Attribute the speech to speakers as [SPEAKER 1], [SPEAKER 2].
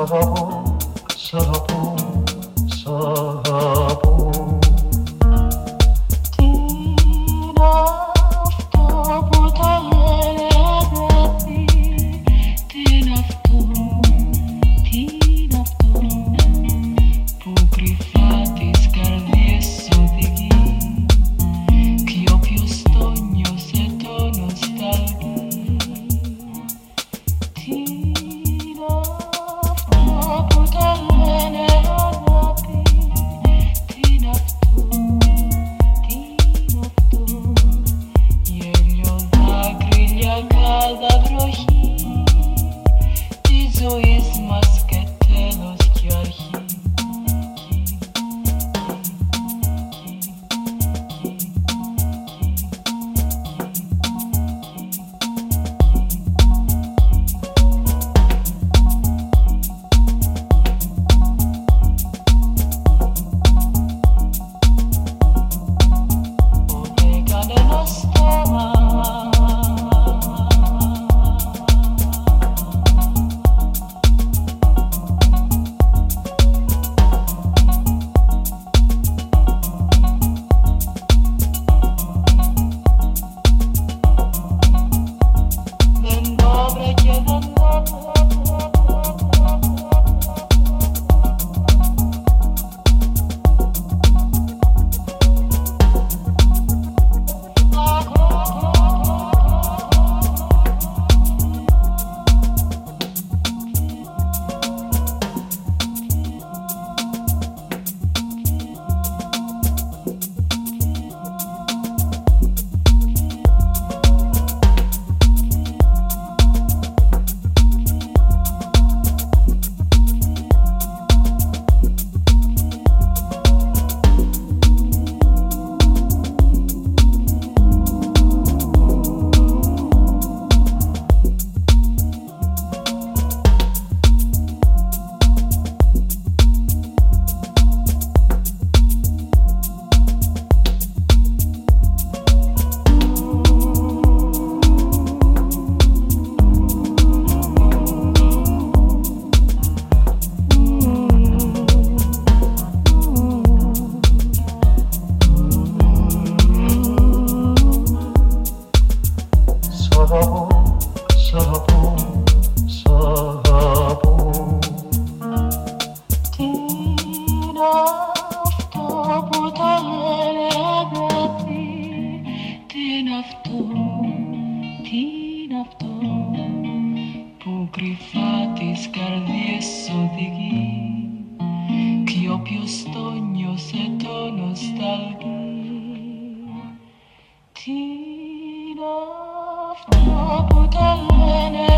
[SPEAKER 1] αγαπώ, σ' αγαπώ, σ' αγαπώ.
[SPEAKER 2] Τι είναι αυτό που το λένε αγάπη? Τι είναι αυτό, τι είναι αυτό που κρυφά τις καρδιές οδηγεί κι όποιος το νιώσε το νοσταλγεί? Τι είναι αυτό που το λένε αγάπη? Τι είναι αυτό, τι είναι αυτό? Γέλιο, δάκρυα, κάδα, βροχή της ζωής μας και τέλος κι αρχή.
[SPEAKER 1] Σ' αγαπώ, σ' αγαπώ.
[SPEAKER 2] Τι είναι αυτό που το λένε αγάπη? Τι είναι αυτό, τι είναι αυτό που κρυφά τις καρδιές οδηγεί κι όποιος το νιώσε το νοσταλγεί? Τι είναι αυτό που το λένε